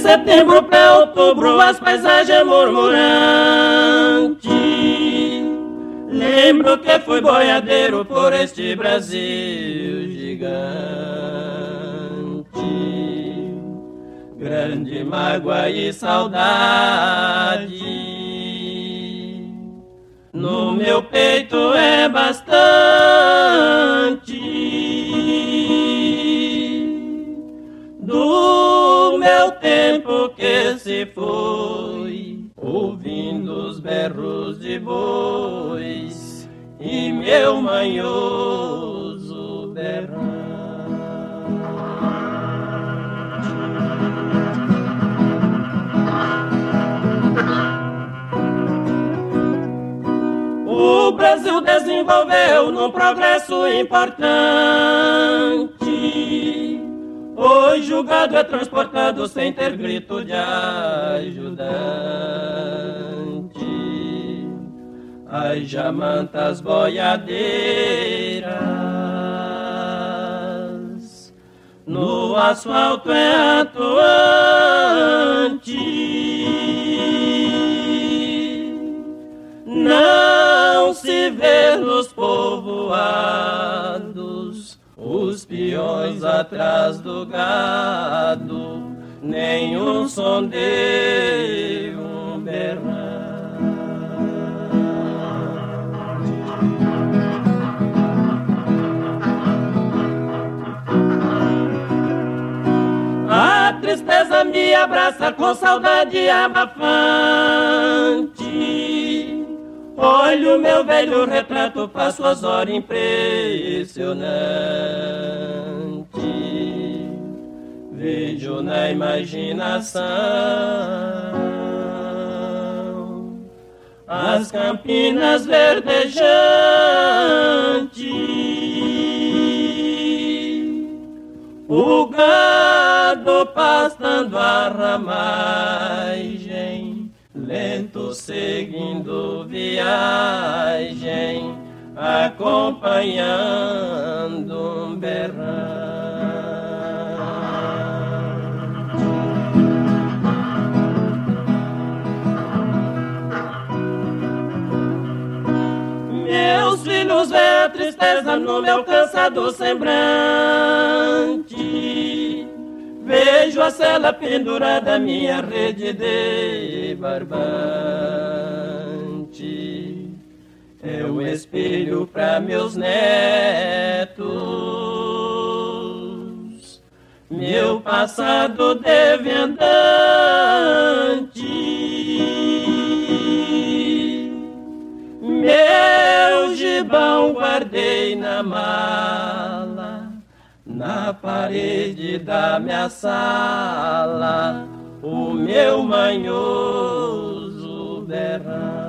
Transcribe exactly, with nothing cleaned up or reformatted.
setembro pra outubro as paisagens murmurantes. Lembro que fui boiadeiro por este Brasil gigante. Grande mágoa e saudade no meu peito é bastante. Do meu tempo que se foi, ouvindo os berros de bois e meu manhoso berrante. O Brasil desenvolveu num progresso importante. Hoje o gado é transportado sem ter grito de ajudante. As jamantas boiadeiras no asfalto é atuante. Não se vê nos povoados os peões atrás do gado, nenhum som de um berrante. A tristeza me abraça com saudade abafante. Olho meu velho retrato, faço as horas impressionantes. Vejo na imaginação as campinas verdejantes, o gado pastando a ramagem, lento seguindo viagem, acompanhando um berrante. Meus filhos veem a tristeza no meu cansado semblante. Vejo a cela pendurada, minha rede de barbante. É o espelho para meus netos, meu passado deviandante. Meu gibão guardei na mala, na parede da minha sala, o meu manhoso berrante.